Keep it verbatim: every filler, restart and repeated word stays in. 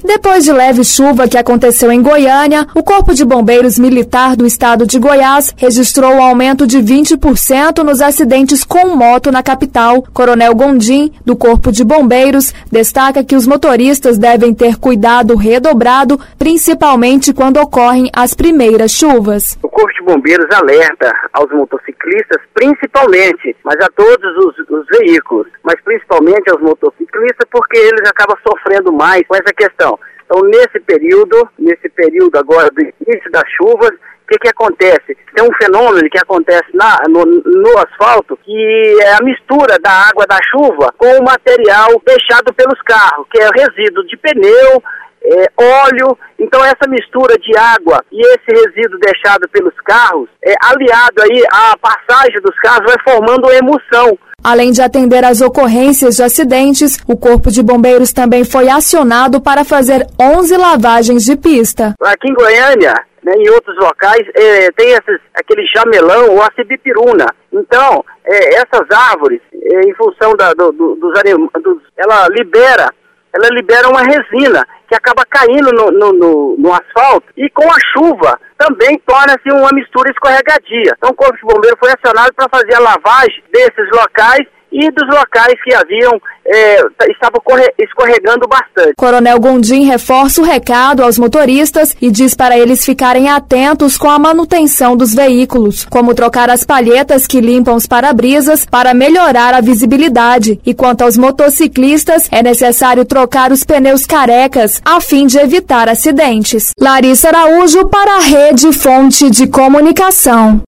Depois de leve chuva que aconteceu em Goiânia, o Corpo de Bombeiros Militar do estado de Goiás registrou um aumento de vinte por cento nos acidentes com moto na capital. Coronel Gondim, do Corpo de Bombeiros, destaca que os motoristas devem ter cuidado redobrado, principalmente quando ocorrem as primeiras chuvas. O Corpo de Bombeiros alerta aos motociclistas, principalmente, mas a todos os, os veículos, mas principalmente aos motociclistas, porque eles acabam sofrendo mais com essa questão. Então, nesse período, nesse período agora do início das chuvas, o que que acontece? Tem um fenômeno que acontece na, no, no asfalto, que é a mistura da água da chuva com o material deixado pelos carros, que é o resíduo de pneu, é, óleo. Então essa mistura de água e esse resíduo deixado pelos carros, é, aliado aí à passagem dos carros, vai formando emulsão. Além de atender às ocorrências de acidentes, o Corpo de Bombeiros também foi acionado para fazer onze lavagens de pista. Aqui em Goiânia, né, em outros locais, é, tem esses, aquele jamelão ou a cibipiruna. Então, é, essas árvores, é, em função da, do, do, dos animais, ela libera, ela libera uma resina que acaba caindo no, no, no, no asfalto, e com a chuva também torna-se uma mistura escorregadia. Então o Corpo de Bombeiro foi acionado para fazer a lavagem desses locais e dos locais que haviam, é, estavam escorregando bastante. Coronel Gondim reforça o recado aos motoristas e diz para eles ficarem atentos com a manutenção dos veículos, como trocar as palhetas que limpam os para-brisas para melhorar a visibilidade. E quanto aos motociclistas, é necessário trocar os pneus carecas a fim de evitar acidentes. Larissa Araújo para a Rede Fonte de Comunicação.